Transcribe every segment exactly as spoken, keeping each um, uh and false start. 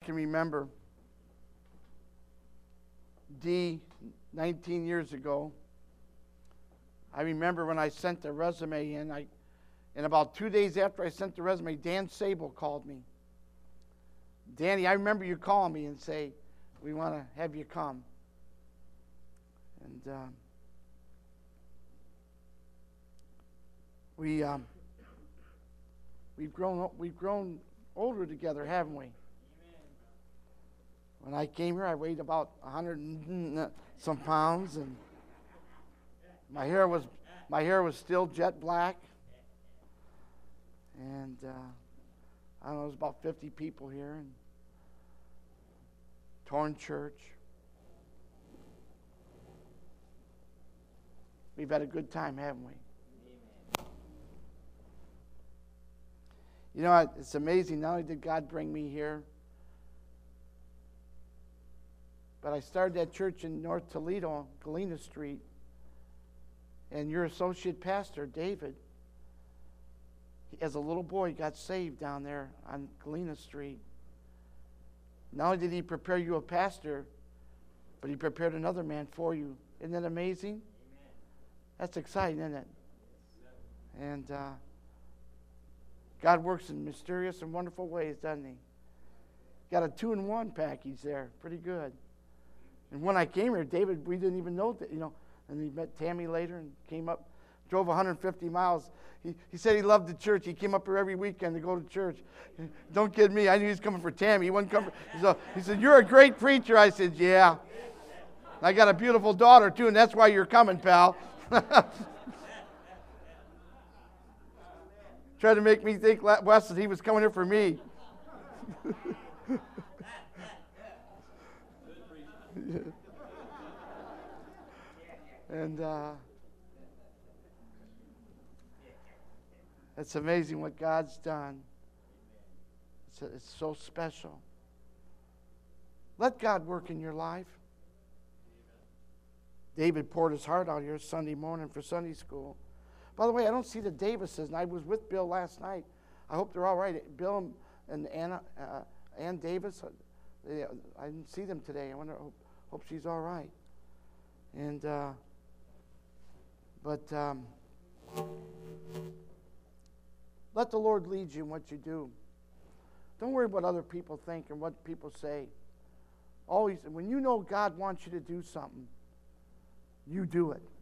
can remember D nineteen years ago. I remember when I sent the resume in, I, and about two days after I sent the resume, Dan Sable called me. Danny, I remember you calling me and say, we want to have you come. And uh, we, um, we've grown we've grown older together, haven't we? When I came here, I weighed about a hundred and some pounds, and my hair was my hair was still jet black. And uh, I don't know, there's about fifty people here, and Torn Church. We've had a good time, haven't we? You know, it's amazing. Not only did God bring me here, but I started that church in North Toledo, Galena Street, and your associate pastor, David, as a little boy, got saved down there on Galena Street. Not only did he prepare you a pastor, but he prepared another man for you. Isn't that amazing? Amen. That's exciting, isn't it? And uh, God works in mysterious and wonderful ways, doesn't he? Got a two-in-one package there. Pretty good. And when I came here, David, we didn't even know that, you know, and he met Tammy later and came up, drove one hundred fifty miles. He, he said he loved the church. He came up here every weekend to go to church. Don't kid me. I knew he was coming for Tammy. He wasn't coming for, so he said, you're a great preacher. I said, yeah. I got a beautiful daughter, too, and that's why you're coming, pal. Tried to make me think, Wes, that he was coming here for me. And uh, it's amazing what God's done. It's, it's so special. Let God work in your life. David poured his heart out here Sunday morning for Sunday school. By the way, I don't see the Davises, and I was with Bill last night. I hope they're all right. Bill and Anna, uh, Ann Davis, they, I didn't see them today. I wonder, hope, hope she's all right. And uh, but um, let the Lord lead you in what you do. Don't worry what other people think and what people say. Always, when you know God wants you to do something, you do it.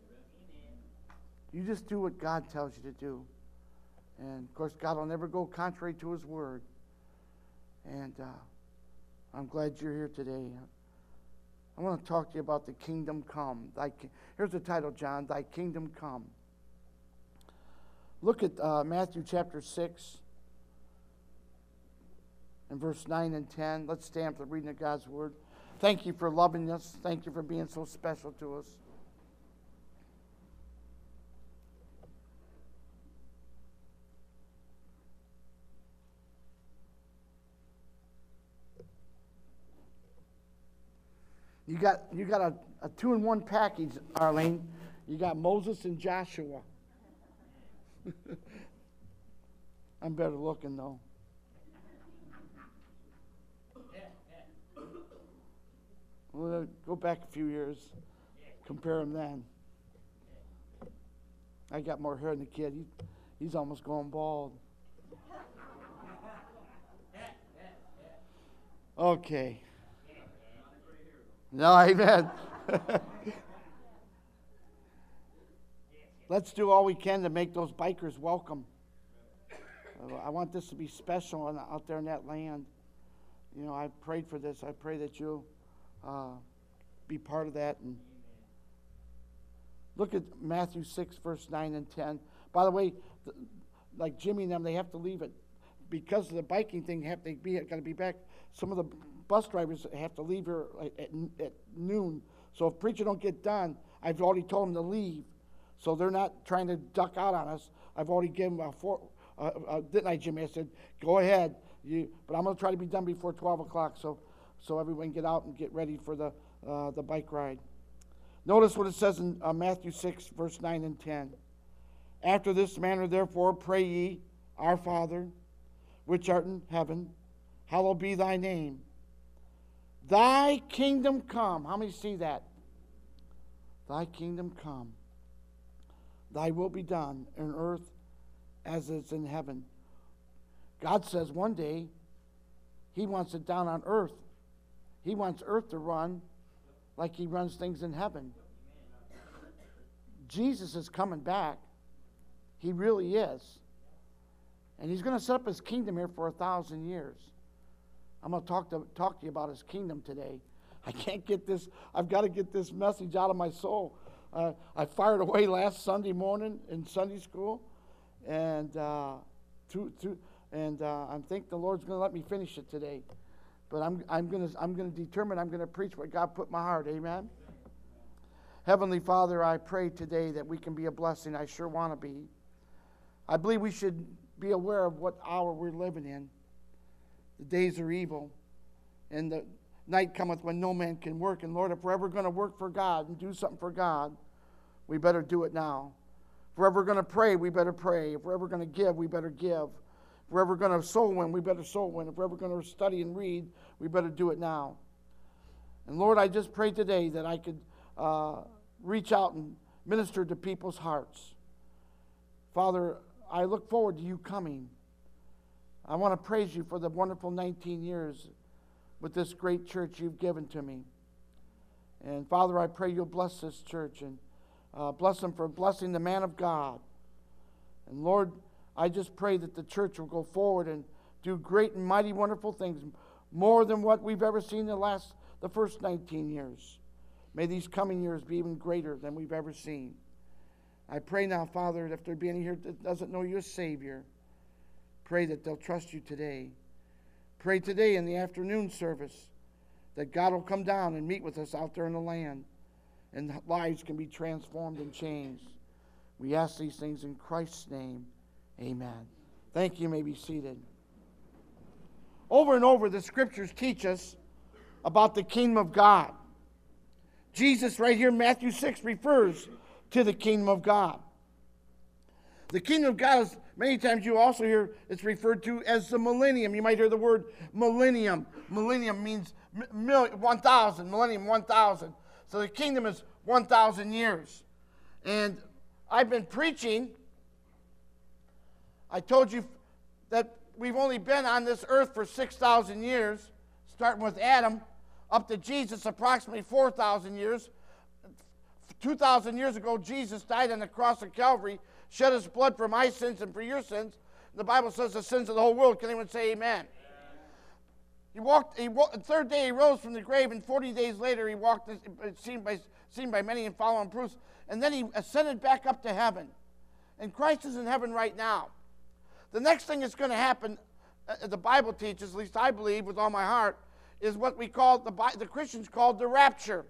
You just do what God tells you to do. And, of course, God will never go contrary to his word. And uh, I'm glad you're here today. I want to talk to you about the kingdom come. Thy, here's the title, John, Thy Kingdom Come. Look at uh, Matthew chapter six and verse nine and ten. Let's stand for the reading of God's word. Thank you for loving us. Thank you for being so special to us. You got you got a, a two-in-one package, Arlene. You got Moses and Joshua. I'm better looking, though. Well, go back a few years. Compare them then. I got more hair than the kid. He, he's almost going bald. Okay. No, amen. Let's do all we can to make those bikers welcome. Uh, I want this to be special on, out there in that land. You know, I prayed for this. I pray that you'll uh, be part of that. And look at Matthew six, verse nine and ten. By the way, th- like Jimmy and them, they have to leave it because of the biking thing. Have to be got to be back. Some of the bus drivers have to leave here at, at noon. So if preacher don't get done, I've already told them to leave. So they're not trying to duck out on us. I've already given them a four. Uh, uh, didn't I, Jimmy? I said, go ahead. You, but I'm going to try to be done before twelve o'clock, so so everyone get out and get ready for the uh, the bike ride. Notice what it says in uh, Matthew six, verse nine and ten. After this manner, therefore, pray ye, Our Father, which art in heaven, hallowed be thy name. Thy kingdom come. How many see that? Thy kingdom come. Thy will be done in earth as it's in heaven. God says one day he wants it down on earth. He wants earth to run like he runs things in heaven. Jesus is coming back. He really is. And he's going to set up his kingdom here for a thousand years. I'm going to talk to talk to you about his kingdom today. I can't get this. I've got to get this message out of my soul. Uh, I fired away last Sunday morning in Sunday school, and uh, to, to, and uh, I think the Lord's going to let me finish it today. But I'm I'm going to I'm going to determine I'm going to preach what God put in my heart. Amen. Heavenly Father, I pray today that we can be a blessing. I sure want to be. I believe we should be aware of what hour we're living in. The days are evil, and the night cometh when no man can work. And Lord, if we're ever going to work for God and do something for God, we better do it now. If we're ever going to pray, we better pray. If we're ever going to give, we better give. If we're ever going to soul win, we better soul win. If we're ever going to study and read, we better do it now. And Lord, I just pray today that I could uh, reach out and minister to people's hearts. Father, I look forward to you coming. I want to praise you for the wonderful nineteen years with this great church you've given to me. And Father, I pray you'll bless this church and uh, bless them for blessing the man of God. And Lord, I just pray that the church will go forward and do great and mighty wonderful things, more than what we've ever seen in the last, the first nineteen years. May these coming years be even greater than we've ever seen. I pray now, Father, that if there be any here that doesn't know you as Savior, pray that they'll trust you today. Pray today in the afternoon service that God will come down and meet with us out there in the land, and lives can be transformed and changed. We ask these things in Christ's name. Amen. Thank you. You may be seated. Over and over, the scriptures teach us about the kingdom of God. Jesus right here in Matthew six refers to the kingdom of God. The kingdom of God is, many times you also hear it's referred to as the millennium. You might hear the word millennium. Millennium means mil, one thousand, millennium, one thousand. So the kingdom is one thousand years. And I've been preaching. I told you that we've only been on this earth for six thousand years, starting with Adam, up to Jesus, approximately four thousand years. two thousand years ago, Jesus died on the cross of Calvary, shed his blood for my sins and for your sins. The Bible says the sins of the whole world. Can anyone say amen? Amen. He walked, he walked, the third day he rose from the grave, and forty days later he walked, seen by, seen by many and following proofs, and then he ascended back up to heaven. And Christ is in heaven right now. The next thing that's going to happen, uh, the Bible teaches, at least I believe with all my heart, is what we call, the, the Christians call the rapture.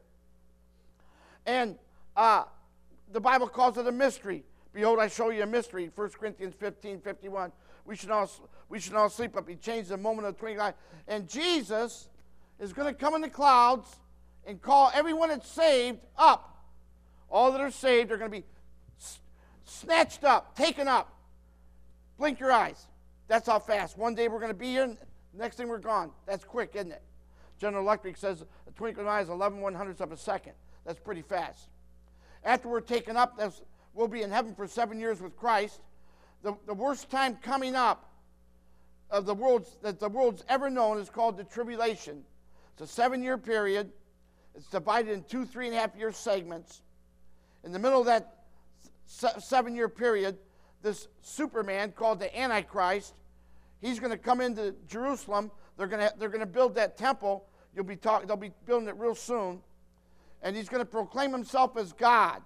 And uh, the Bible calls it a mystery. Behold, I show you a mystery, First Corinthians fifteen fifty-one. We should all, we should all sleep, but be changed in a moment of twinkling eye. And Jesus is going to come in the clouds and call everyone that's saved up. All that are saved are going to be s- snatched up, taken up. Blink your eyes. That's how fast. One day we're going to be here, and next thing we're gone. That's quick, isn't it? General Electric says a twinkling eye is eleven one hundredths of a second. That's pretty fast. After we're taken up, that's, we'll be in heaven for seven years with Christ. The, the worst time coming up of the world's, that the world's ever known is called the tribulation. It's a seven-year period. It's divided in two three and a half year segments. In the middle of that se- seven-year period, this Superman called the Antichrist, he's going to come into Jerusalem. They're going to they're going to build that temple. You'll be talk, they'll be building it real soon. And he's going to proclaim himself as God.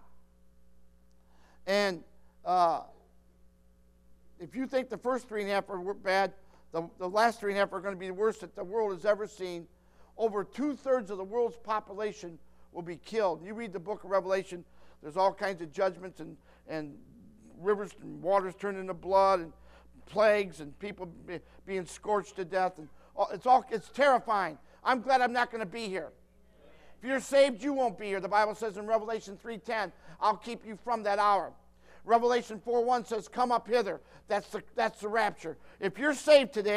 And uh, if you think the first three and a half are bad, the, the last three and a half are going to be the worst that the world has ever seen. Over two-thirds of the world's population will be killed. You read the book of Revelation, there's all kinds of judgments and, and rivers and waters turned into blood and plagues and people be, being scorched to death. And all, it's, all, it's terrifying. I'm glad I'm not going to be here. If you're saved, you won't be here. The Bible says in Revelation three ten, I'll keep you from that hour. Revelation four one says, come up hither. That's the, that's the rapture. If you're saved today,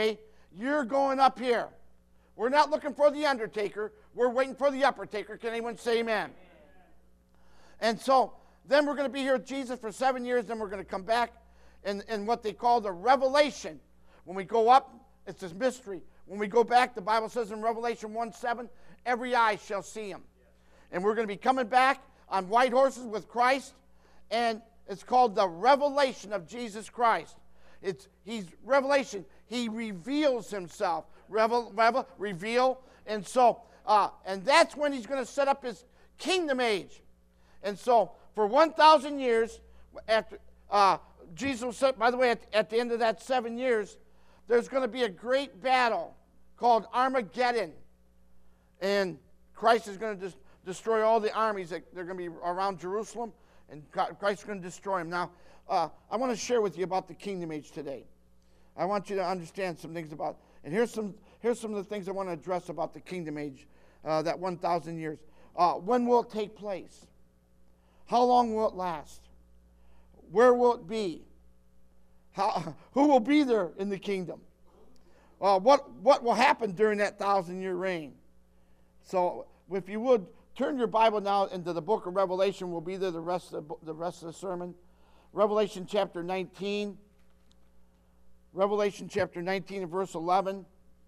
You're going up here. We're not looking for the undertaker. We're waiting for the upper taker. Can anyone say amen? Amen. And so then we're going to be here with Jesus for seven years. Then we're going to come back in, in what they call the revelation. When we go up, it's this mystery. When we go back, the Bible says in Revelation one seven, every eye shall see him. And we're going to be coming back on white horses with Christ. And it's called the revelation of Jesus Christ. It's he's revelation. He reveals himself. Revel, revel, reveal. And so, uh, and that's when he's going to set up his kingdom age. And so, for one thousand years, after uh, Jesus said, by the way, at, at the end of that seven years, there's going to be a great battle called Armageddon. And Christ is going to des- destroy all the armies that they're going to be around Jerusalem, and Christ is going to destroy them. Now, uh, I want to share with you about the kingdom age today. I want you to understand some things about, and here's some here's some of the things I want to address about the kingdom age, uh, that one thousand years. Uh, when will it take place? How long will it last? Where will it be? How, who will be there in the kingdom? Uh, what, what will happen during that thousand-year reign? So, if you would, turn your Bible now into the book of Revelation. We'll be there the rest of the, the rest of the sermon. Revelation chapter nineteen. Revelation chapter nineteen and verse eleven.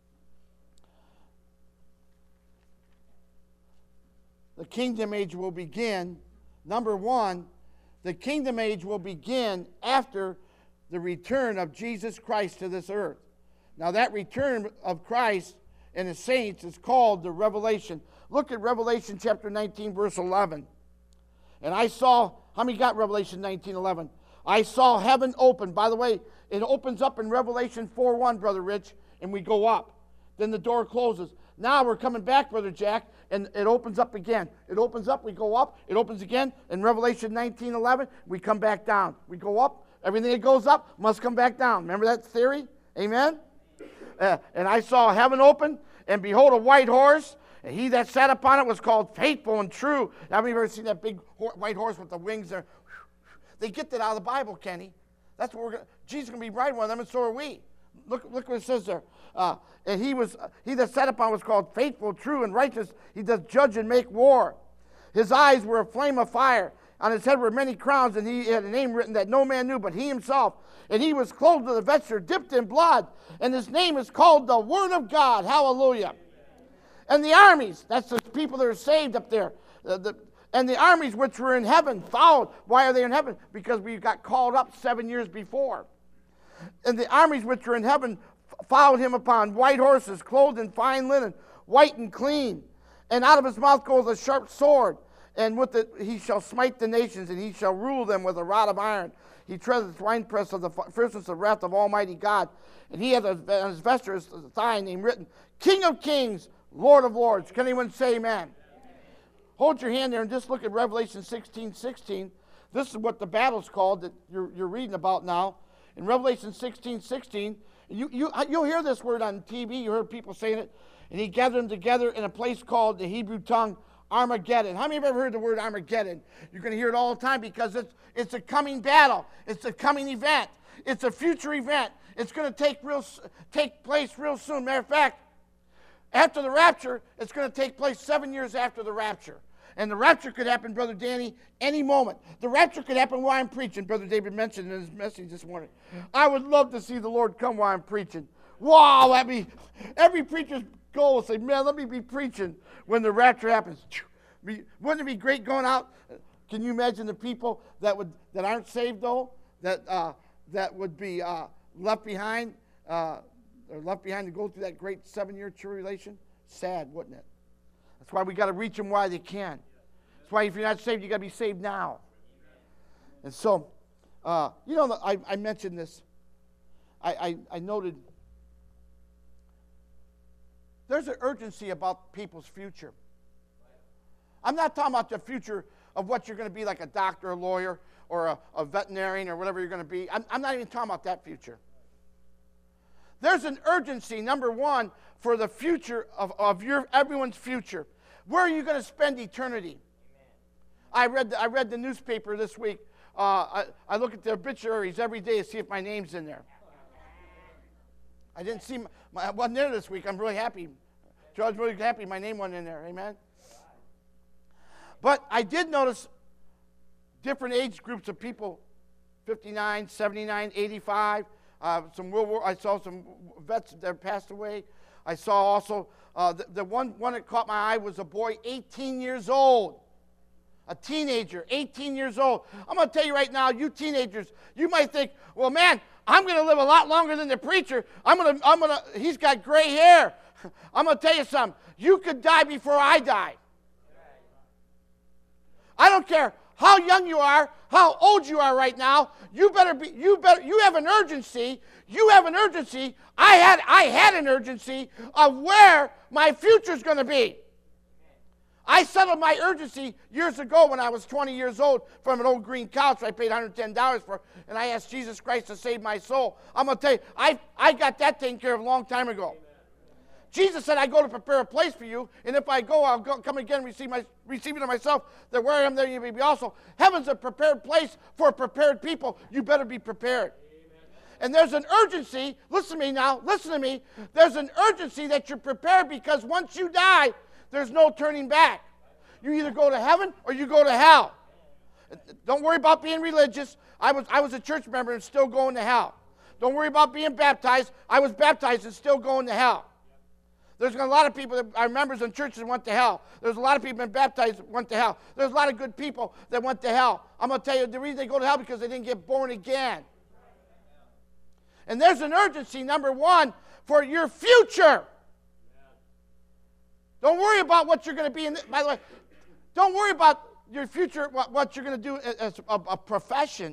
The kingdom age will begin. Number one, the kingdom age will begin after the return of Jesus Christ to this earth. Now that return of Christ and his saints is called the revelation. Look at Revelation chapter nineteen, verse eleven. And I saw, how many got Revelation nineteen, eleven? I saw heaven open. By the way, it opens up in Revelation four one, Brother Rich, and we go up. Then the door closes. Now we're coming back, Brother Jack, and it opens up again. It opens up, we go up, it opens again. In Revelation nineteen, eleven, we come back down. We go up, everything that goes up must come back down. Remember that theory? Amen? Uh, and I saw heaven open, and behold, a white horse, and he that sat upon it was called Faithful and True. Now, have you ever seen that big ho- white horse with the wings there? They get that out of the Bible, Kenny. That's what we're going to, Jesus is going to be riding one of them, and so are we. Look, look what it says there. Uh, and he was, uh, he that sat upon was called Faithful, True, and Righteous. He does judge and make war. His eyes were a flame of fire. On his head were many crowns, and he had a name written that no man knew but he himself. And he was clothed with a vesture dipped in blood. And his name is called the Word of God. Hallelujah. And the armies, that's the people that are saved up there. Uh, the, and the armies which were in heaven followed. Why are they in heaven? Because we got called up seven years before. And the armies which were in heaven followed him upon white horses, clothed in fine linen, white and clean. And out of his mouth goes a sharp sword. And with it he shall smite the nations, and he shall rule them with a rod of iron. He treadeth the winepress of the fierceness of wrath of Almighty God. And he hath on his vesture his thigh name written, King of Kings, Lord of Lords. Can anyone say amen? Amen? Hold your hand there and just look at Revelation sixteen, sixteen. This is what the battle's called that you're, you're reading about now. In Revelation sixteen, sixteen, you, you, you'll hear this word on T V. You heard people saying it. And he gathered them together in a place called the Hebrew tongue Armageddon. How many have ever heard the word Armageddon? You're going to hear it all the time because it's, it's a coming battle. It's a coming event. It's a future event. It's going to take, real, take place real soon. Matter of fact, after the rapture, it's going to take place seven years after the rapture. And the rapture could happen, Brother Danny, any moment. The rapture could happen while I'm preaching, Brother David mentioned in his message this morning. I would love to see the Lord come while I'm preaching. Wow, that'd be, every preacher's goal will say, man, let me be preaching when the rapture happens. Wouldn't it be great going out? Can you imagine the people that would that aren't saved, though, that uh, that would be uh, left behind, uh, or left behind to go through that great seven-year tribulation? Sad, wouldn't it? That's why we got to reach them while they can. That's why if you're not saved, you got to be saved now. And so, uh, you know, I, I mentioned this. I, I, I noted there's an urgency about people's future. I'm not talking about the future of what you're going to be like a doctor, a lawyer, or a, a veterinarian, or whatever you're going to be. I'm, I'm not even talking about that future. There's an urgency, number one, for the future of, of your everyone's future. Where are you going to spend eternity? I read the, I read the newspaper this week. Uh, I, I look at the obituaries every day to see if my name's in there. I didn't see, my, my, I wasn't there this week. I'm really happy. George, really happy my name wasn't in there. Amen. But I did notice different age groups of people, fifty-nine, seventy-nine, eighty-five. Uh, some World War, I saw some vets that passed away. I saw also, uh, the, the one, one that caught my eye was a boy eighteen years old. A teenager, eighteen years old. I'm going to tell you right now, you teenagers, you might think, well, man, I'm going to live a lot longer than the preacher. I'm going to, I'm going to, he's got gray hair. I'm going to tell you something. You could die before I die. I don't care how young you are, how old you are right now. You better be, you better, you have an urgency. You have an urgency. I had, I had an urgency of where my future's going to be. I settled my urgency years ago when I was twenty years old from an old green couch I paid one hundred ten dollars for, and I asked Jesus Christ to save my soul. I'm going to tell you, I, I got that taken care of a long time ago. Jesus said, I go to prepare a place for you, and if I go, I'll go, come again and receive, my, receive it of myself, that where I am, there you may be also. Heaven's a prepared place for a prepared people. You better be prepared. And there's an urgency, listen to me now, listen to me, there's an urgency that you're prepared because once you die, there's no turning back. You either go to heaven or you go to hell. Don't worry about being religious. I was, I was a church member and still going to hell. Don't worry about being baptized. I was baptized and still going to hell. There's a lot of people that are members in churches that went to hell. There's a lot of people that baptized that went to hell. There's a lot of good people that went to hell. I'm going to tell you the reason they go to hell because they didn't get born again. And there's an urgency, number one, for your future. Don't worry about what you're going to be in. By the way, don't worry about your future, what, what you're going to do as a, a profession.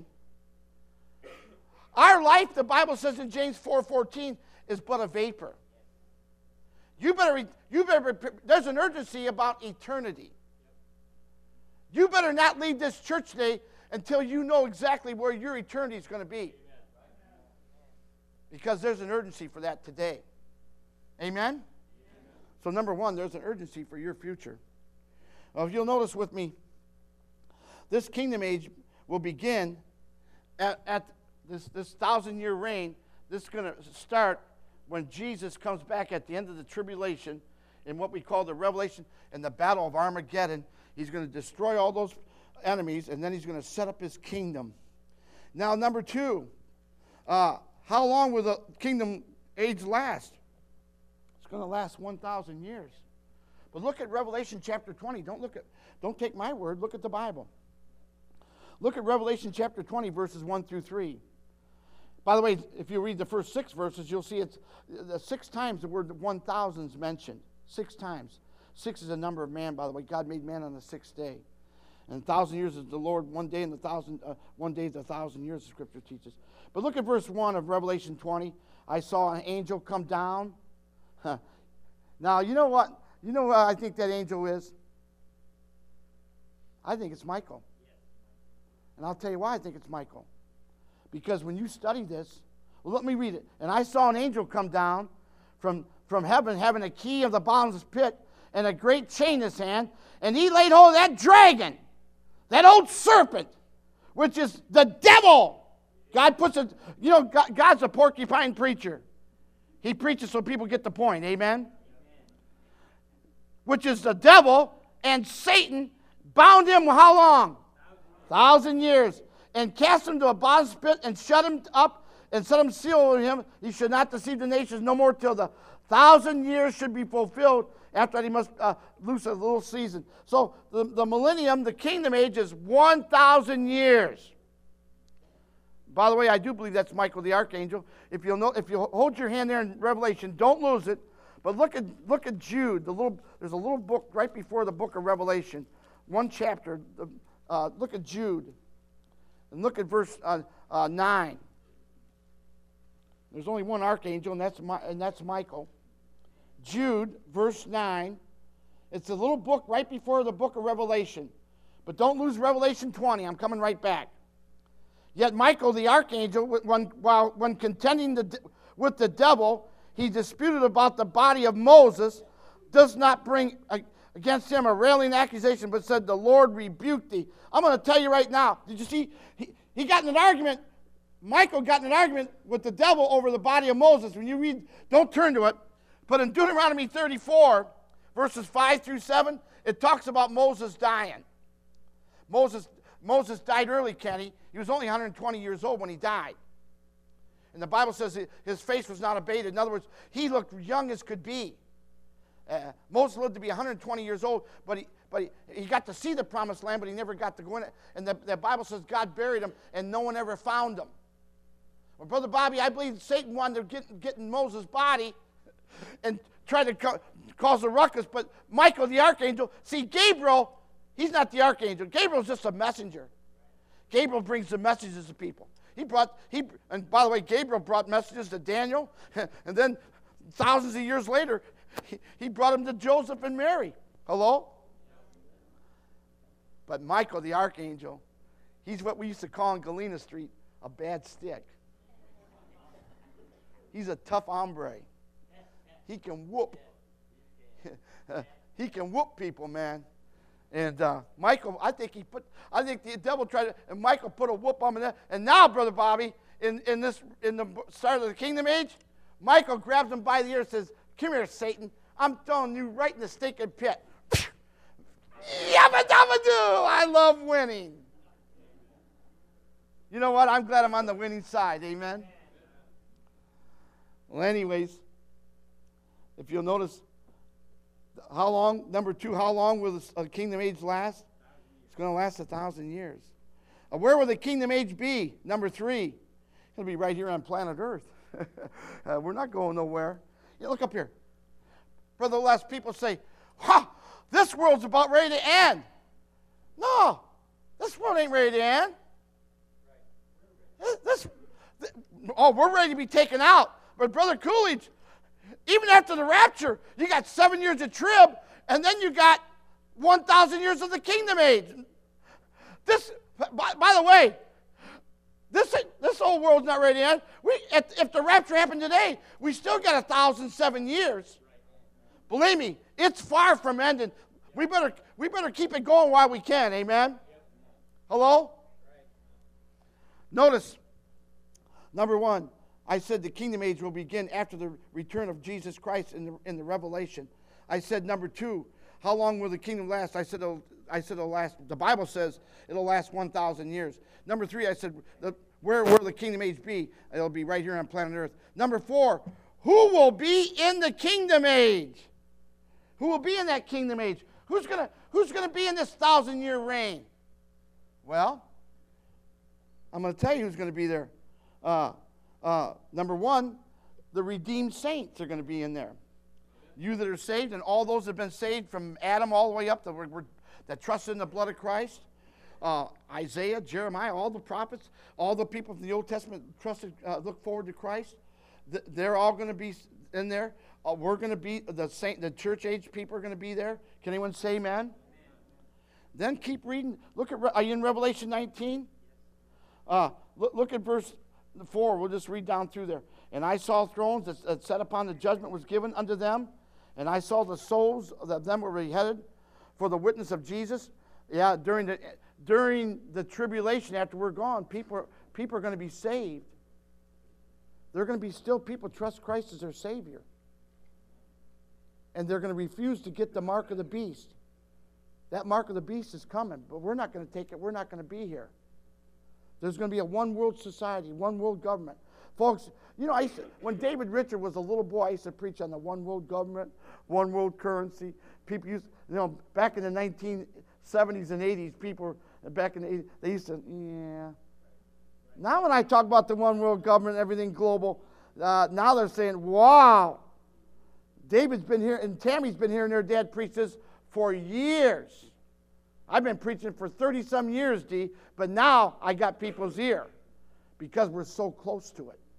Our life, the Bible says in James four fourteen, is but a vapor. You better, you better, there's an urgency about eternity. You better not leave this church today until you know exactly where your eternity is going to be. Because there's an urgency for that today. Amen? So number one, there's an urgency for your future. Well, if you'll notice with me, this kingdom age will begin at, at this, this thousand-year reign. This is going to start when Jesus comes back at the end of the tribulation in what we call the Revelation and the Battle of Armageddon. He's going to destroy all those enemies, and then he's going to set up his kingdom. Now, number two, uh, how long will the kingdom age last? It's going to last one thousand years. But look at Revelation chapter twenty. Don't look at, don't take my word. Look at the Bible. Look at Revelation chapter twenty, verses one through three. By the way, if you read the first six verses, you'll see it's the six times the word one thousand is mentioned. Six times. Six is a number of man, by the way. God made man on the sixth day. And a thousand years is the Lord. One day and the thousand, uh, one day is a thousand years, the Scripture teaches. But look at verse one of Revelation twenty. I saw an angel come down. Huh. Now, you know what? You know what I think that angel is? I think it's Michael. And I'll tell you why I think it's Michael. Because when you study this, well, let me read it. And I saw an angel come down from, from heaven, having a key of the bottomless pit and a great chain in his hand. And he laid hold of that dragon, that old serpent, which is the devil. God puts a, you know, God, God's a porcupine preacher. He preaches so people get the point. Amen? Which is the devil, and Satan bound him how long? Thousand years. And cast him to a bottomless pit and shut him up and set him seal over him. He should not deceive the nations no more till the thousand years should be fulfilled. After that, he must uh, loose a little season. So the, the millennium, the kingdom age, is one thousand years. By the way, I do believe that's Michael the archangel. If you'll know, if you hold your hand there in Revelation, don't lose it. But look at look at Jude. The little there's a little book right before the book of Revelation, one chapter. Uh, look at Jude, and look at verse uh, uh, nine. There's only one archangel, and that's my, and that's Michael. Jude, verse nine. It's a little book right before the book of Revelation. But don't lose Revelation twenty. I'm coming right back. Yet Michael, the archangel, when, while, when contending the, with the devil, he disputed about the body of Moses, does not bring against him a railing accusation, but said, the Lord rebuked thee. I'm going to tell you right now. Did you see? He, he got in an argument Michael got in an argument with the devil over the body of Moses. When you read, don't turn to it, but in Deuteronomy thirty-four, verses five through seven, it talks about Moses dying. Moses, Moses died early, Kenny. He was only one hundred twenty years old when he died. And the Bible says his face was not abated. In other words, he looked young as could be. Uh, Moses lived to be one hundred twenty years old, but he, but he, he got to see the promised land, but he never got to go in it. And the, the Bible says God buried him, and no one ever found him. Well, Brother Bobby, I believe Satan wanted to get, get in Moses' body and try to co- cause a ruckus, but Michael the archangel, see, Gabriel, he's not the archangel. Gabriel's just a messenger. Gabriel brings the messages to people. He brought, he, and by the way, Gabriel brought messages to Daniel, and then thousands of years later, he, he brought them to Joseph and Mary. Hello? But Michael the archangel, he's what we used to call in Galena Street a bad stick. He's a tough hombre. He can whoop. He can whoop people, man. And uh, Michael, I think he put, I think the devil tried to, and Michael put a whoop on him. And, and now, Brother Bobby, in, in this, in the start of the kingdom age, Michael grabs him by the ear and says, "Come here, Satan. I'm throwing you right in the stinking pit." Yabba dabba doo! I love winning. You know what? I'm glad I'm on the winning side. Amen. Well, anyways, if you'll notice, how long, number two, how long will the kingdom age last? It's going to last a thousand years. Uh, where will the kingdom age be? Number three, it'll be right here on planet Earth. uh, we're not going nowhere. You look up here. Brother Les, people say, ha, this world's about ready to end. No, this world ain't ready to end. This, this, this oh, we're ready to be taken out. But Brother Coolidge, even after the rapture, you got seven years of trib, and then you got one thousand years of the kingdom age. This, by, by the way, this this whole world's not ready to end. We, if, if the rapture happened today, we still got one thousand seven years. Believe me, it's far from ending. We better, we better keep it going while we can, amen? Hello? Notice, number one, I said the kingdom age will begin after the return of Jesus Christ in the, in the Revelation. I said number two, how long will the kingdom last? I said it'll, I said it'll last, the Bible says it'll last one thousand years. Number three, I said the, where will the kingdom age be? It'll be right here on planet Earth. Number four, who will be in the kingdom age? Who will be in that kingdom age? Who's gonna, who's gonna be in this thousand year reign? Well, I'm going to tell you who's going to be there. Uh, uh, number one, the redeemed saints are going to be in there. You that are saved, and all those that have been saved from Adam all the way up, that, were, were, that trusted in the blood of Christ. Uh, Isaiah, Jeremiah, all the prophets, all the people from the Old Testament trusted, uh, look forward to Christ. Th- they're all going to be in there. Uh, we're going to be, the saint, the church age people are going to be there. Can anyone say amen? Amen. Then keep reading. Look at, are you in Revelation nineteen? Uh, look, look at verse four. We'll just read down through there. And I saw thrones that, that sat upon the judgment was given unto them. And I saw the souls of them were beheaded for the witness of Jesus. Yeah, during the during the tribulation, after we're gone, people are, people are going to be saved. They're going to be still people trust Christ as their Savior. And they're going to refuse to get the mark of the beast. That mark of the beast is coming, but we're not going to take it. We're not going to be here. There's going to be a one world society, one world government. Folks, you know, I used to, when David Richard was a little boy, I used to preach on the one world government, one world currency. People used, you know, back in the nineteen seventies and eighties, people, back in the eighties, they used to, yeah. Now when I talk about the one world government, everything global, uh, now they're saying, wow. David's been here, and Tammy's been here, and their dad preaches for years. I've been preaching for thirty-some years, D, but now I got people's ear because we're so close to it.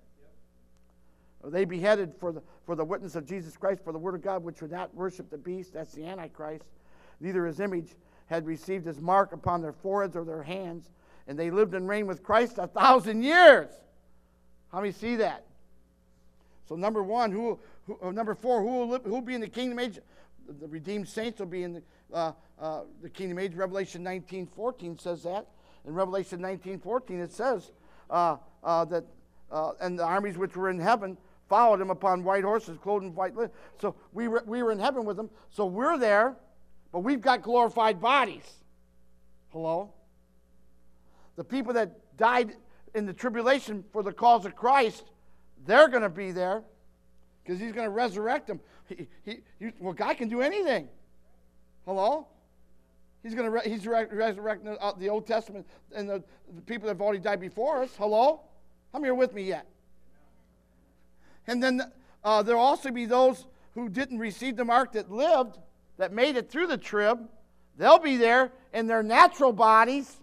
They beheaded for the, for the witness of Jesus Christ, for the word of God, which would not worship the beast, that's the Antichrist, neither his image had received his mark upon their foreheads or their hands, and they lived and reigned with Christ a thousand years. How many see that? So number one, who, who uh, number four, who will, live, who will be in the kingdom age? The redeemed saints will be in the, uh, uh, the kingdom age. Revelation nineteen fourteen says that. In Revelation nineteen fourteen it says, uh, uh, uh, that uh, and the armies which were in heaven followed him upon white horses, clothed in white linen. So we were, we were in heaven with him. So we're there, but we've got glorified bodies. Hello? The people that died in the tribulation for the cause of Christ, they're going to be there because he's going to resurrect them. He, he, he, well, God can do anything. Hello? He's going to re- he's re- resurrecting the, uh, the Old Testament and the, the people that have already died before us. Hello? How many are with me yet? And then uh, there'll also be those who didn't receive the mark that lived, that made it through the trib. They'll be there in their natural bodies.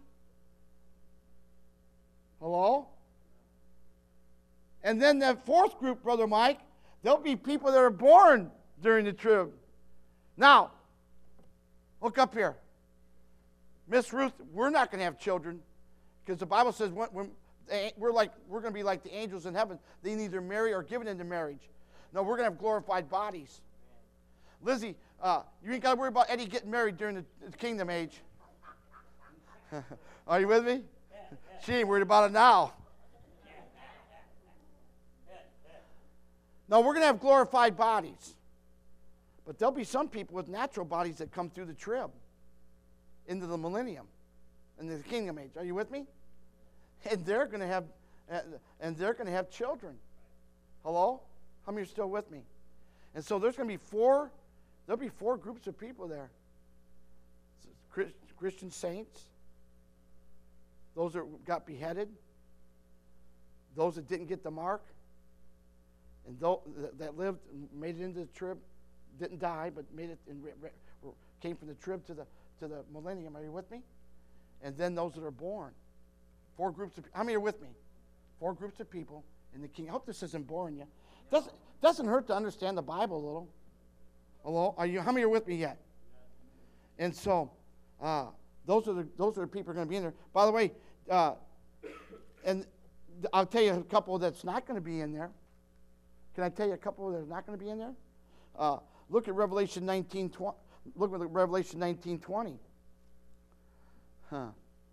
Hello? And then that fourth group, Brother Mike, there'll be people that are born during the trib. Now, look up here. Miss Ruth, we're not going to have children because the Bible says when, when we're like we're going to be like the angels in heaven. They neither marry or given into marriage. No, we're going to have glorified bodies. Lizzie, uh, you ain't got to worry about Eddie getting married during the, the kingdom age. Are you with me? She ain't worried about it now. No, we're going to have glorified bodies. But there'll be some people with natural bodies that come through the trib into the millennium, into the kingdom age. Are you with me? And they're going to have, and they're going to have children. Hello? How many are still with me? And so there's going to be four. There'll be four groups of people there. Christian saints, those that got beheaded, those that didn't get the mark, and those that lived and made it into the trib, didn't die, but made it and came from the trib to the to the millennium. Are you with me? And then those that are born. Four groups of, how many are with me? Four groups of people in the king. I hope this isn't boring you. Doesn't doesn't hurt to understand the Bible a little. Hello, are you? How many are with me yet? And so, uh, those are the those are the people who are going to be in there. By the way, uh, and I'll tell you a couple that's not going to be in there. Can I tell you a couple that are not going to be in there? Uh, look at Revelation nineteen twenty. Look at Revelation nineteen twenty. Huh.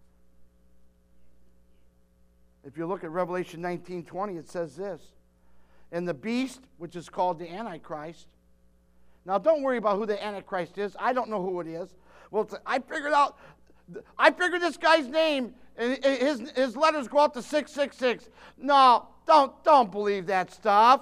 If you look at Revelation nineteen twenty, it says this. And the beast, which is called the Antichrist. Now, don't worry about who the Antichrist is. I don't know who it is. Well, I figured out, I figured this guy's name, and his, his letters go out to six six six. No, don't, don't believe that stuff.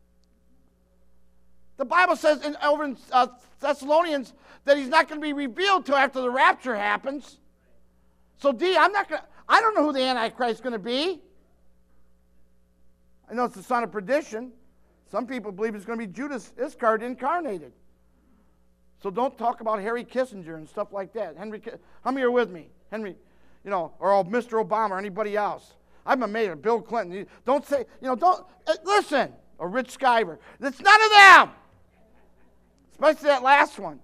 The Bible says in, over in uh, Thessalonians that he's not going to be revealed till after the rapture happens. So, D, I'm not going to, I don't know who the Antichrist is going to be. I know it's the son of perdition. Some people believe it's going to be Judas Iscariot incarnated. So don't talk about Harry Kissinger and stuff like that. Henry, how many are with me? Henry, you know, or Mister Obama or anybody else. I'm a mayor, Bill Clinton. Don't say, you know, don't, uh, listen, or Rich Skyver. It's none of them. Especially that last one.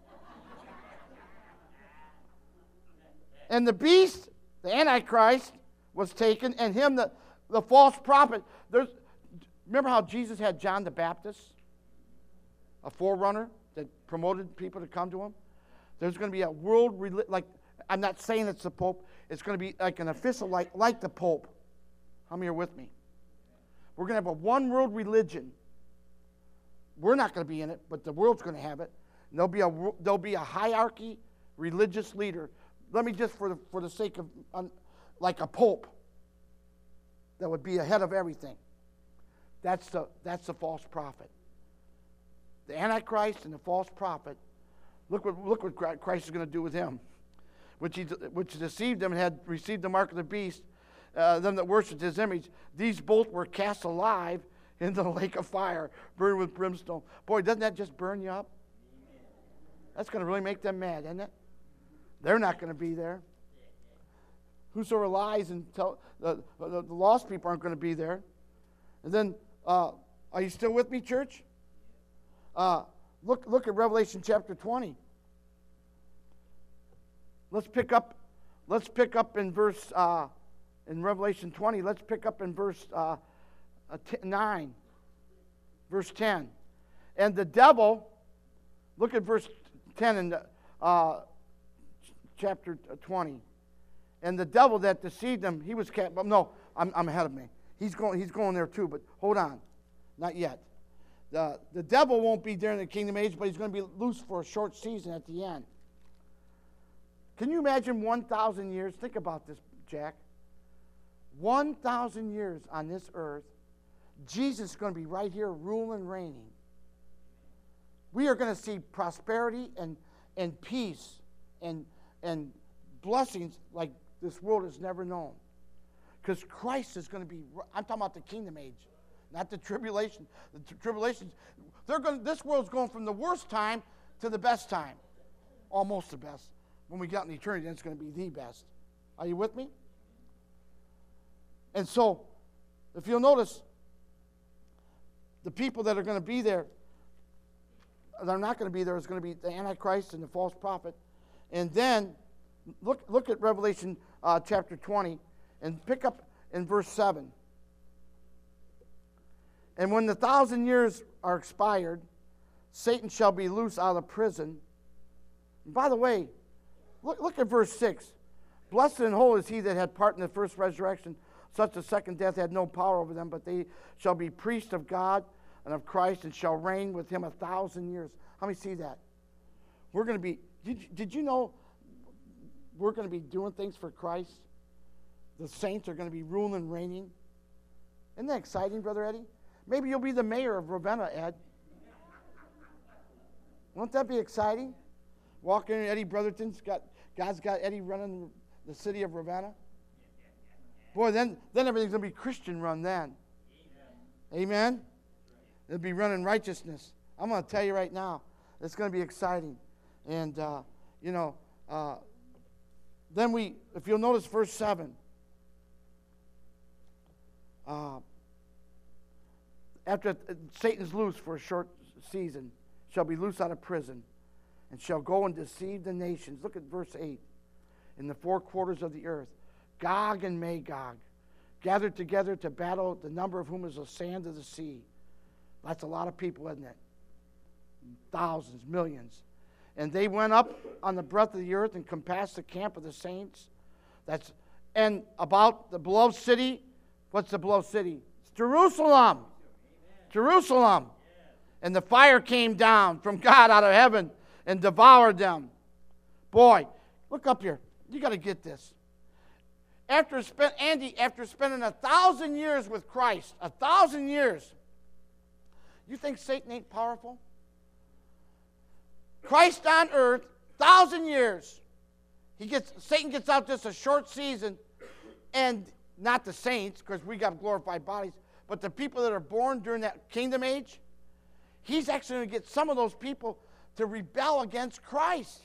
And the beast, the Antichrist, was taken, and him, the, the false prophet. There's, remember how Jesus had John the Baptist, a forerunner that promoted people to come to him? There's going to be a world, like, I'm not saying it's the Pope, it's going to be like an official, like, like the Pope. How many are with me? We're going to have a one world religion. We're not going to be in it, but the world's going to have it. And there'll be a there'll be a hierarchy, religious leader. Let me just, for the for the sake of, um, like a pope, that would be ahead of everything. That's the that's the false prophet. The Antichrist and the false prophet. Look what look what Christ is going to do with him, which he which deceived them and had received the mark of the beast. Uh, them that worshipped his image. These both were cast alive into the lake of fire, burned with brimstone. Boy, doesn't that just burn you up? That's going to really make them mad, isn't it? They're not going to be there. Whosoever lies and tell the, the, the lost people aren't going to be there. And then, uh, are you still with me, church? Uh, look, look at Revelation chapter twenty. Let's pick up. Let's pick up in verse uh, in Revelation twenty. Let's pick up in verse. Uh, Uh, t- nine, verse ten. And the devil, look at verse ten in the, uh, chapter twenty. And the devil that deceived them, he was cast, no, I'm, I'm ahead of me. He's going, he's going there too, but hold on. Not yet. The, the devil won't be during the kingdom age, but he's going to be loose for a short season at the end. Can you imagine one thousand years? Think about this, Jack. one thousand years on this earth, Jesus is going to be right here ruling, reigning. We are going to see prosperity and, and peace and, and blessings like this world has never known. Because Christ is going to be, I'm talking about the kingdom age, not the tribulation. The t- tribulations, they're going. This world's going from the worst time to the best time. Almost the best. When we get in eternity, then it's going to be the best. Are you with me? And so, if you'll notice, the people that are going to be there, they're not going to be there, is going to be the Antichrist and the false prophet. And then, look, look at Revelation uh, chapter twenty, and pick up in verse seven. And when the thousand years are expired, Satan shall be loose out of prison. And by the way, look, look at verse six. Blessed and holy is he that had part in the first resurrection. Such the second death had no power over them, but they shall be priests of God and of Christ, and shall reign with him a thousand years. How many see that? We're going to be, did, did you know we're going to be doing things for Christ? The saints are going to be ruling and reigning. Isn't that exciting, Brother Eddie? Maybe you'll be the mayor of Ravenna, Ed. Won't that be exciting? Walking in Eddie Brotherton's got, God's got Eddie running the city of Ravenna. Boy, then, then everything's going to be Christian run then. Amen? Amen? It'll be running righteousness. I'm going to tell you right now, it's going to be exciting. And, uh, you know, uh, then we, if you'll notice verse seven, uh, after uh, Satan's loose for a short season, shall be loose out of prison, and shall go and deceive the nations. Look at verse eight. In the four quarters of the earth, Gog and Magog, gathered together to battle, the number of whom is the sand of the sea. That's a lot of people, isn't it? Thousands, millions. And they went up on the breadth of the earth and compassed the camp of the saints. That's and about the beloved city. What's the beloved city? It's Jerusalem. Amen. Jerusalem. Yes. And the fire came down from God out of heaven and devoured them. Boy, look up here. You got to get this. After spent Andy, after spending a thousand years with Christ, a thousand years, you think Satan ain't powerful? Christ on earth, thousand years. He gets Satan gets out just a short season, and not the saints, because we got glorified bodies, but the people that are born during that kingdom age, he's actually going to get some of those people to rebel against Christ.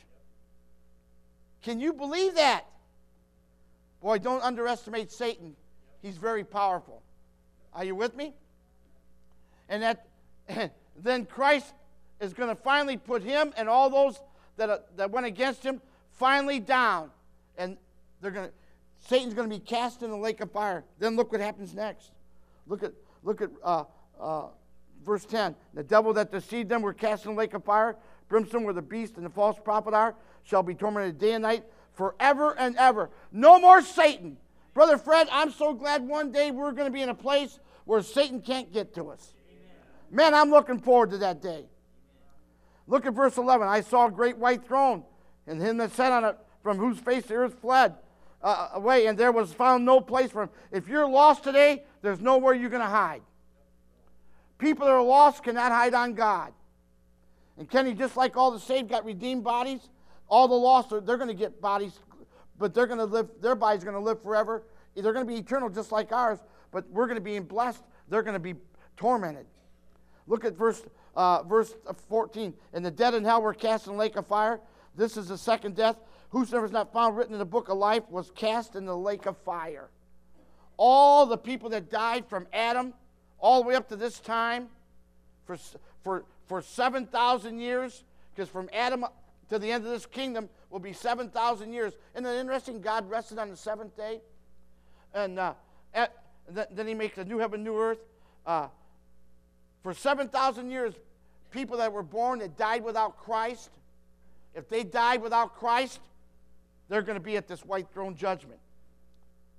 Can you believe that? Boy, don't underestimate Satan. He's very powerful. Are you with me? And that, then Christ is going to finally put him and all those that, uh, that went against him finally down. And they're going to, Satan's going to be cast in the lake of fire. Then look what happens next. Look at, look at uh, uh, verse ten. The devil that deceived them were cast in the lake of fire. Brimstone, where the beast and the false prophet are, shall be tormented day and night forever and ever. No more Satan. Brother Fred, I'm so glad one day we're going to be in a place where Satan can't get to us. Amen. Man, I'm looking forward to that day. Amen. Look at verse eleven. I saw a great white throne, and him that sat on it, from whose face the earth fled uh, away, and there was found no place for him. If you're lost today, there's nowhere you're going to hide. People that are lost cannot hide on God. And Kenny, just like all the saved got redeemed bodies, all the lost, they're going to get bodies, but they're going to live, their body's going to live forever. They're going to be eternal just like ours, but we're going to be blessed. They're going to be tormented. Look at verse uh, verse fourteen. And the dead in hell were cast in the lake of fire. This is the second death. Whosoever is not found written in the book of life was cast in the lake of fire. All the people that died from Adam all the way up to this time for, for, for seven thousand years, because from Adam to the end of this kingdom will be seven thousand years. Isn't it interesting? God rested on the seventh day. And uh, at, then he makes a new heaven, new earth. Uh, for seven thousand years, people that were born that died without Christ, if they died without Christ, they're going to be at this white throne judgment.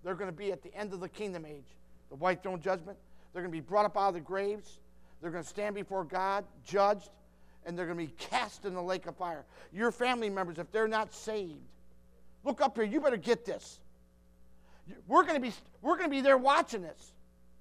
they're going to be at the end of the kingdom age, the white throne judgment. They're going to be brought up out of the graves. They're going to stand before God, judged, and they're going to be cast in the lake of fire. Your family members, if they're not saved, look up here. You better get this. We're going to be, we're going to be there watching this.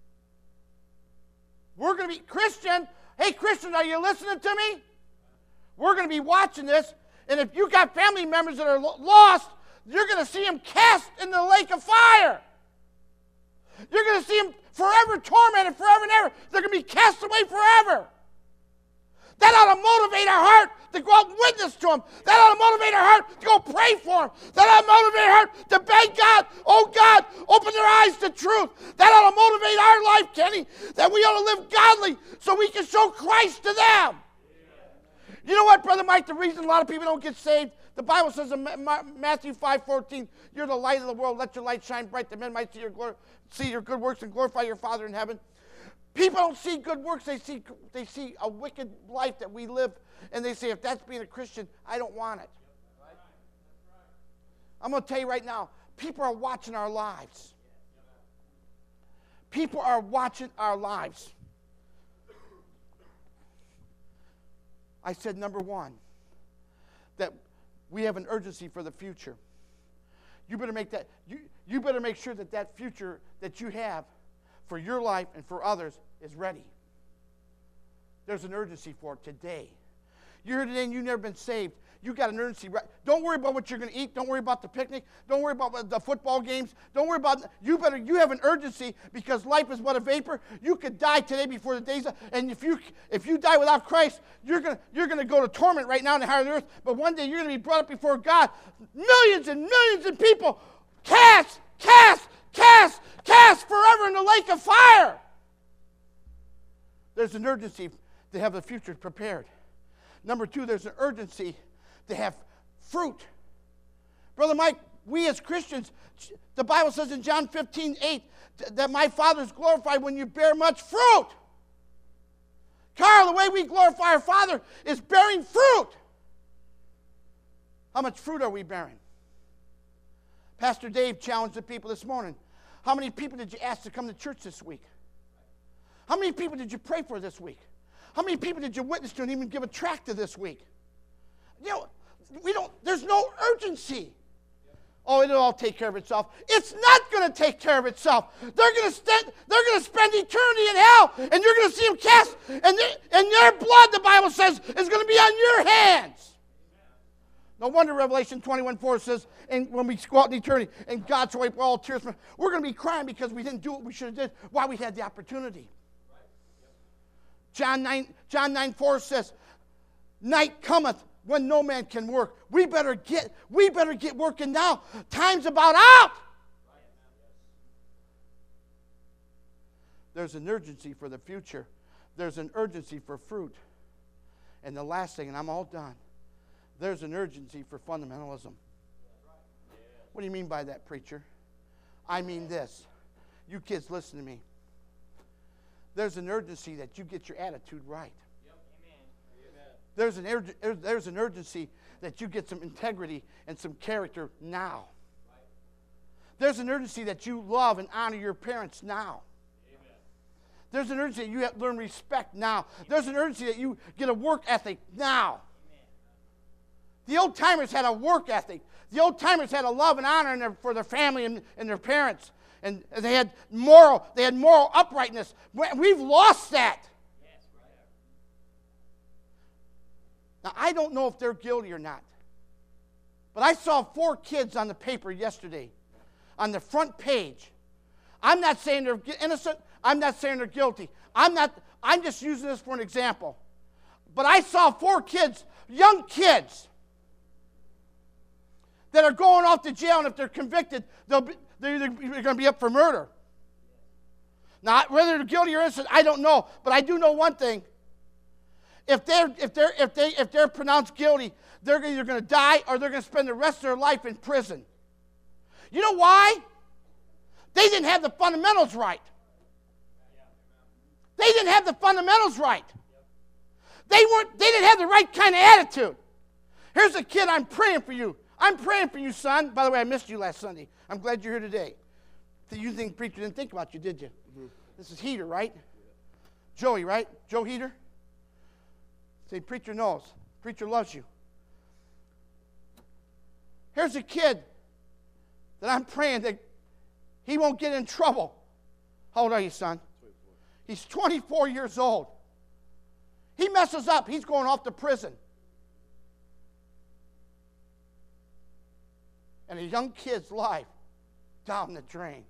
We're going to be, Christian, hey, Christian, are you listening to me? We're going to be watching this, and if you got family members that are lo- lost, you're going to see them cast in the lake of fire. You're going to see them forever tormented, forever and ever. They're going to be cast away forever. That ought to motivate our heart to go out and witness to them. That ought to motivate our heart to go pray for them. That ought to motivate our heart to beg God, oh God, open their eyes to truth. That ought to motivate our life, Kenny, that we ought to live godly so we can show Christ to them. You know what, Brother Mike, the reason a lot of people don't get saved, the Bible says in Matthew five fourteen, you're the light of the world. Let your light shine bright that men might see your, glory, see your good works and glorify your Father in heaven. People don't see good works. They see, they see a wicked life that we live, and they say, if that's being a Christian, I don't want it. I'm going to tell you right now, people are watching our lives. People are watching our lives. I said, number one, that we have an urgency for the future. You better make that, you, you better make sure that that future that you have for your life and for others is ready. There's an urgency for it today. You're here today and you've never been saved. You got an urgency. Don't worry about what you're going to eat. Don't worry about the picnic. Don't worry about the football games. Don't worry about, you better, you have an urgency because life is but a vapor. You could die today before the day's up. And if you if you die without Christ, you're going to you're going to go to torment right now in the heart of the earth. But one day you're going to be brought up before God. Millions and millions of people cast, cast, cast, cast forever in the lake of fire. There's an urgency to have the future prepared. Number two, there's an urgency to have fruit. Brother Mike, we as Christians, the Bible says in John fifteen eight that my Father is glorified when you bear much fruit. Carl, the way we glorify our Father is bearing fruit. How much fruit are we bearing? Pastor Dave challenged the people this morning. How many people did you ask to come to church this week? How many people did you pray for this week? How many people did you witness to and even give a tract to this week? You know, we don't, there's no urgency. Oh, it'll all take care of itself. It's not going to take care of itself. They're going to spend, they're going to spend eternity in hell, and you're going to see them cast, and, and their blood, the Bible says, is going to be on your hands. No wonder Revelation twenty-one four says, and when we go out in eternity, and God shall wipe all tears from, we're going to be crying because we didn't do what we should have did while we had the opportunity. John nine, John nine four says, night cometh when no man can work. We better get, we better get working now. Time's about out. There's an urgency for the future. There's an urgency for fruit. And the last thing, and I'm all done, there's an urgency for fundamentalism. What do you mean by that, preacher? I mean this. You kids, listen to me. There's an urgency that you get your attitude right. There's an, urg- there's an urgency that you get some integrity and some character now. There's an urgency that you love and honor your parents now. There's an urgency that you have to learn respect now. There's an urgency that you get a work ethic now. The old timers had a work ethic. The old timers had a love and honor in their, for their family and, and their parents. And they had moral, they had moral uprightness. We've lost that. Now, I don't know if they're guilty or not. But I saw four kids on the paper yesterday on the front page. I'm not saying they're innocent. I'm not saying they're guilty. I'm not, I'm just using this for an example. But I saw four kids, young kids, that are going off to jail, and if they're convicted, they'll be, they're, they're going to be up for murder. Now, whether they're guilty or innocent, I don't know. But I do know one thing. If they're, if they're, if they, if they're pronounced guilty, they're either going to die or they're going to spend the rest of their life in prison. You know why? They didn't have the fundamentals right. They didn't have the fundamentals right. They weren't, they didn't have the right kind of attitude. Here's a kid, I'm praying for you. I'm praying for you, son. By the way, I missed you last Sunday. I'm glad you're here today. You think preacher didn't think about you, did you? Mm-hmm. This is Heater, right? Yeah. Joey, right? Joe Heater? Say, preacher knows. Preacher loves you. Here's a kid that I'm praying that he won't get in trouble. How old are you, son? twenty-four. He's twenty-four years old. He messes up. He's going off to prison. And a young kid's life down the drain.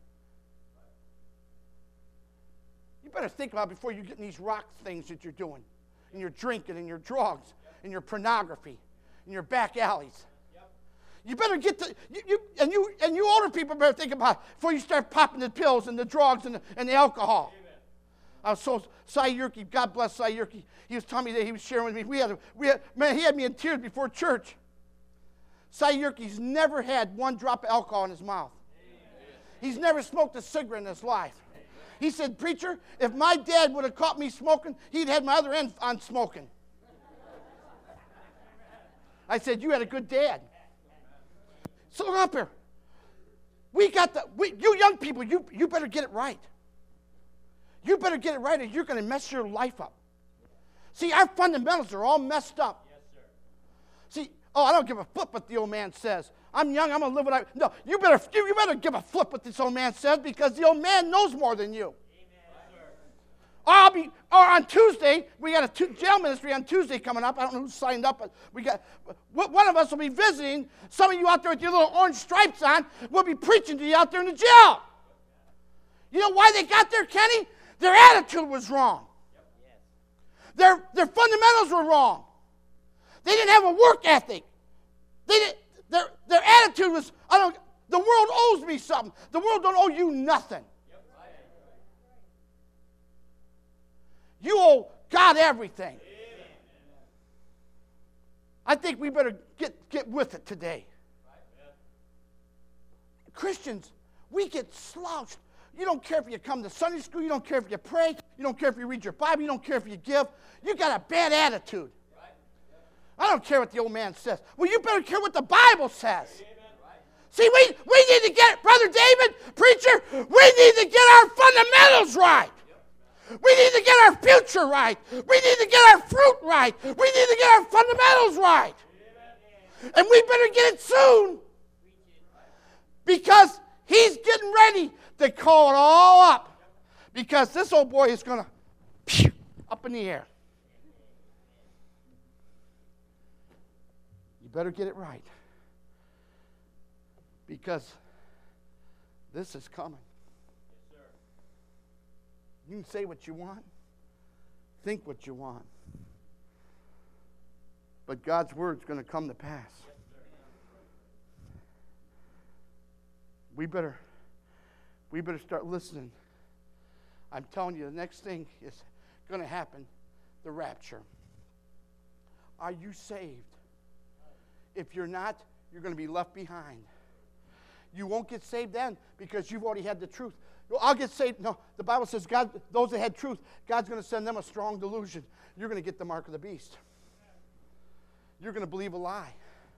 You better think about it before you get in these rock things that you're doing. And you're drinking, and your drugs, and your pornography, and your back alleys. You better get the, you, you, and you and you older people better think about it before you start popping the pills and the drugs and the, and the alcohol. Amen. I was so, Cy Yerke, God bless Cy Yerke, he was telling me that he was sharing with me. We had, a, we had, man, he had me in tears before church. Cy Yerke's never had one drop of alcohol in his mouth. Amen. He's never smoked a cigarette in his life. Amen. He said, preacher, if my dad would have caught me smoking, he'd had my other end on smoking. I said, you had a good dad. So look up here. We got the, we, you young people, you, you better get it right. You better get it right or you're going to mess your life up. See, our fundamentals are all messed up. Yes, sir. See, oh, I don't give a flip what the old man says. I'm young, I'm going to live what I, no, you better, you, you better give a flip what this old man says because the old man knows more than you. Or I'll be, or on Tuesday, we got a two, jail ministry on Tuesday coming up. I don't know who signed up, but we got, one of us will be visiting. Some of you out there with your little orange stripes on will be preaching to you out there in the jail. You know why they got there, Kenny? Their attitude was wrong. Their, their fundamentals were wrong. They didn't have a work ethic. They didn't, their, their attitude was, I don't, the world owes me something. The world don't owe you nothing. You owe God everything. Amen. I think we better get, get with it today. Right. Christians, we get slouched. You don't care if you come to Sunday school. You don't care if you pray. You don't care if you read your Bible. You don't care if you give. You got a bad attitude. Right. I don't care what the old man says. Well, you better care what the Bible says. Right. See, we, we need to get, Brother David, preacher, we need to get our fundamentals right. We need to get our future right. We need to get our fruit right. We need to get our fundamentals right. And we better get it soon. Because he's getting ready to call it all up. Because this old boy is going to up in the air. You better get it right. Because this is coming. You can say what you want, think what you want, but God's word's going to come to pass. We better, we better start listening. I'm telling you, the next thing is going to happen, the rapture. Are you saved? If you're not, you're going to be left behind. You won't get saved then because you've already had the truth. I'll get saved. No, the Bible says God, those that had truth, God's going to send them a strong delusion. You're going to get the mark of the beast. You're going to believe a lie.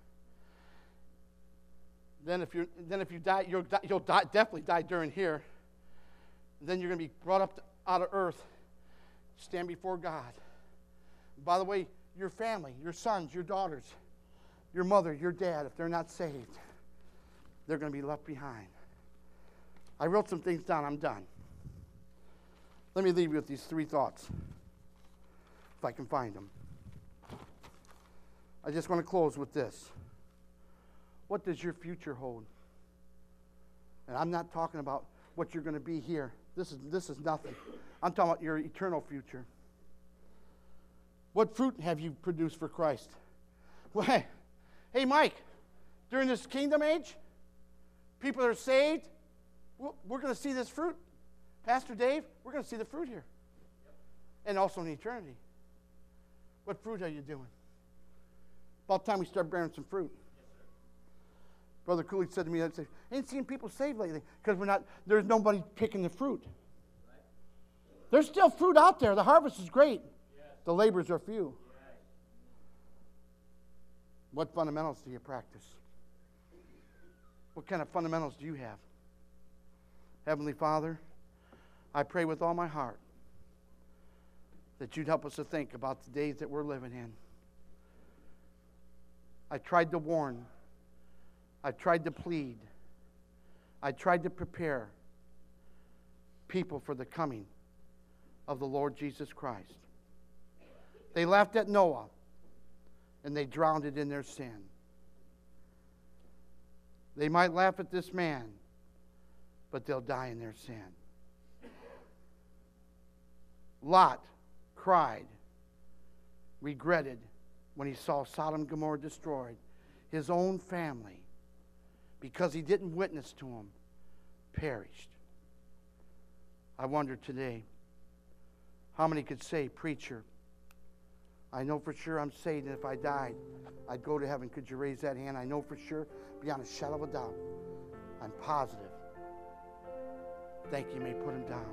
Then if you then if you die, you'll, you'll die, definitely die during here. Then you're going to be brought up to, out of earth, stand before God. By the way, your family, your sons, your daughters, your mother, your dad, if they're not saved, they're going to be left behind. I wrote some things down. I'm done. Let me leave you with these three thoughts, if I can find them. I just want to close with this. What does your future hold? And I'm not talking about what you're going to be here. This is, this is nothing. I'm talking about your eternal future. What fruit have you produced for Christ? Well, hey, Mike, during this kingdom age, people are saved. We're going to see this fruit. Pastor Dave, we're going to see the fruit here. And also in eternity. What fruit are you doing? About time we start bearing some fruit. Brother Cooley said to me, I said, I ain't seen people saved lately because we're not, there's nobody picking the fruit. There's still fruit out there. The harvest is great. The labors are few. What fundamentals do you practice? What kind of fundamentals do you have? Heavenly Father, I pray with all my heart that you'd help us to think about the days that we're living in. I tried to warn. I tried to plead. I tried to prepare people for the coming of the Lord Jesus Christ. They laughed at Noah, and they drowned it in their sin. They might laugh at this man, but they'll die in their sin. Lot cried, regretted when he saw Sodom and Gomorrah destroyed. His own family, because he didn't witness to them, perished. I wonder today, how many could say, preacher, I know for sure I'm saved, and if I died, I'd go to heaven. Could you raise that hand? I know for sure, beyond a shadow of a doubt. I'm positive. Thank you. You may put him down.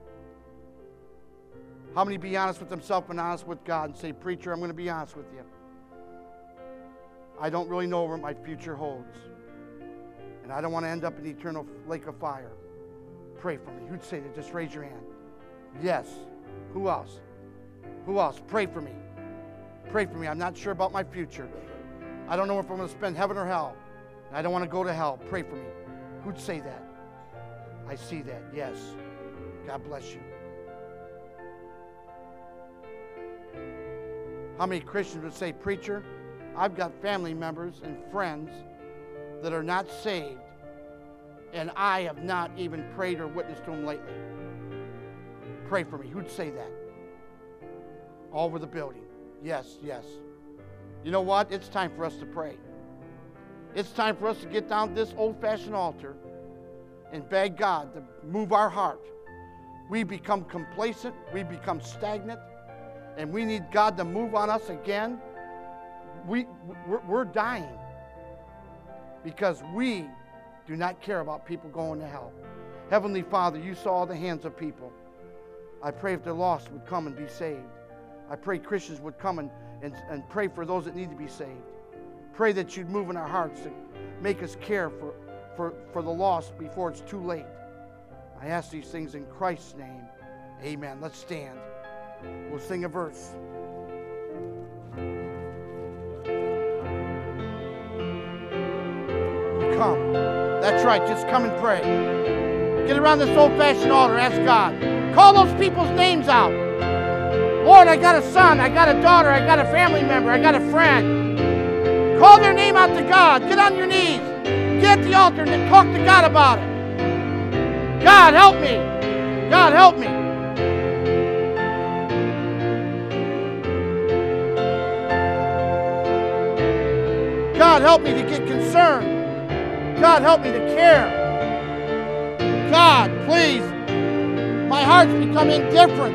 How many be honest with themselves and honest with God and say, preacher, I'm going to be honest with you. I don't really know what my future holds. And I don't want to end up in the eternal lake of fire. Pray for me. Who'd say that? Just raise your hand. Yes. Who else? Who else? Pray for me. Pray for me. I'm not sure about my future. I don't know if I'm going to spend heaven or hell. And I don't want to go to hell. Pray for me. Who'd say that? I see that. Yes. God bless you. How many Christians would say, preacher, I've got family members and friends that are not saved, and I have not even prayed or witnessed to them lately. Pray for me. Who'd say that? All over the building. Yes, yes. You know what? It's time for us to pray. It's time for us to get down this old-fashioned altar and beg God to move our heart. We become complacent. We become stagnant. And we need God to move on us again. We, we're, we're dying because we do not care about people going to hell. Heavenly Father, you saw the hands of people. I pray if they're lost would come and be saved. I pray Christians would come and, and, and pray for those that need to be saved. Pray that you'd move in our hearts to make us care for, for, for the lost before it's too late. I ask these things in Christ's name. Amen. Let's stand. We'll sing a verse. Come. That's right. Just come and pray. Get around this old-fashioned altar. Ask God. Call those people's names out. Lord, I got a son. I got a daughter. I got a family member. I got a friend. Call their name out to God. Get on your knees. Get at the altar and talk to God about it. God, help me. God, help me. God, help me to get concerned. God, help me to care. God, please, my heart's become indifferent.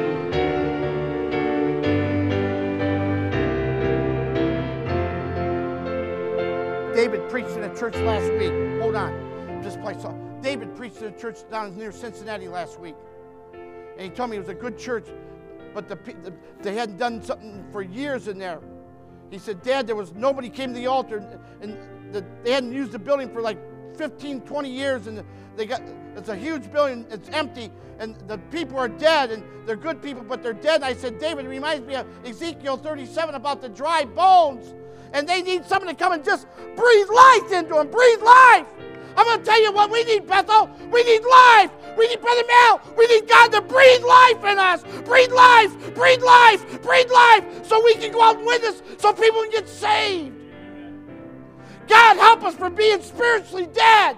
David preached in a church last week. Hold on. Just play song. David preached in a church down near Cincinnati last week. And he told me it was a good church, but the, the, they hadn't done something for years in there. He said, Dad, there was nobody came to the altar, and the, they hadn't used the building for like fifteen, twenty years, and they got it's a huge building, it's empty, and the people are dead, and they're good people, but they're dead. And I said, David, it reminds me of Ezekiel thirty-seven about the dry bones, and they need someone to come and just breathe life into them, breathe life. I'm going to tell you what we need, Bethel. We need life. We need Brother Mel. We need God to breathe life in us. Breathe life, breathe life, breathe life, so we can go out and witness, so people can get saved. God, help us from being spiritually dead.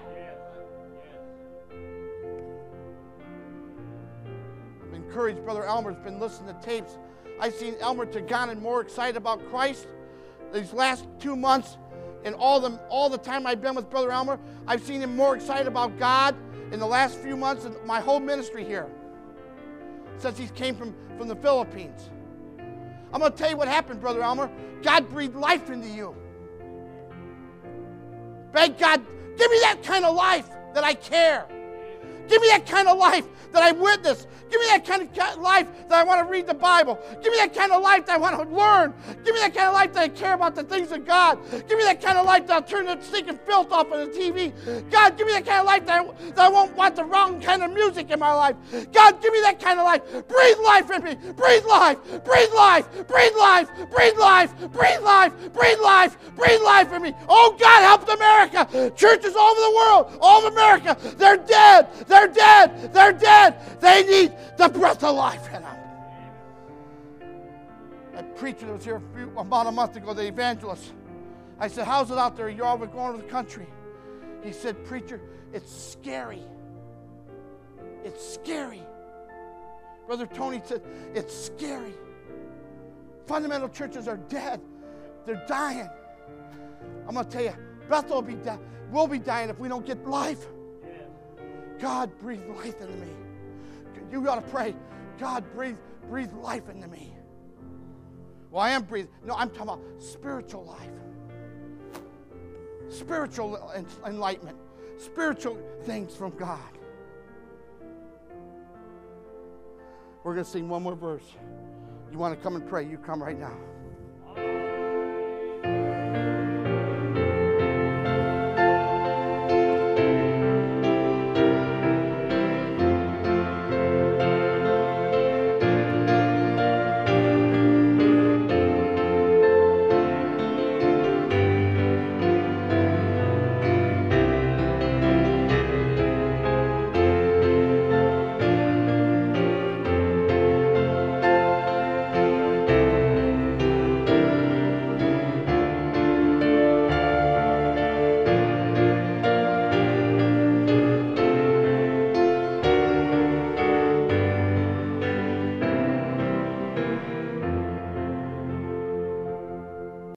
I'm encouraged. Brother Elmer's been listening to tapes. I've seen Elmer Taganen more excited about Christ these last two months. And all the, all the time I've been with Brother Elmer, I've seen him more excited about God in the last few months than my whole ministry here, since he came from, from the Philippines. I'm going to tell you what happened, Brother Elmer. God breathed life into you. Beg God, give me that kind of life that I care. Give me that kind of life that I witness. Give me that kind of life that I want to read the Bible. Give me that kind of life that I want to learn. Give me that kind of life that I care about the things of God. Give me that kind of life that I'll turn the stinking filth off of the T V. God, give me that kind of life that I, that I won't want the wrong kind of music in my life. God, give me that kind of life. Breathe life in me. Breathe life. Breathe life. Breathe life. Breathe life. Breathe life. Breathe life. Breathe life in me. Oh, God, help America. Churches all over the world, all of America, they're dead. They're dead. They're dead. They need the breath of life in them. That preacher that was here a few, about a month ago, the evangelist, I said, how's it out there? You're all going to the country. He said, preacher, it's scary. It's scary. Brother Tony said, it's scary. Fundamental churches are dead. They're dying. I'm going to tell you, Bethel will be, di- will be dying if we don't get life. God, breathe life into me. You got to pray, God, breathe, breathe life into me. Well, I am breathing. No, I'm talking about spiritual life. Spiritual enlightenment. Spiritual things from God. We're going to sing one more verse. You want to come and pray, you come right now.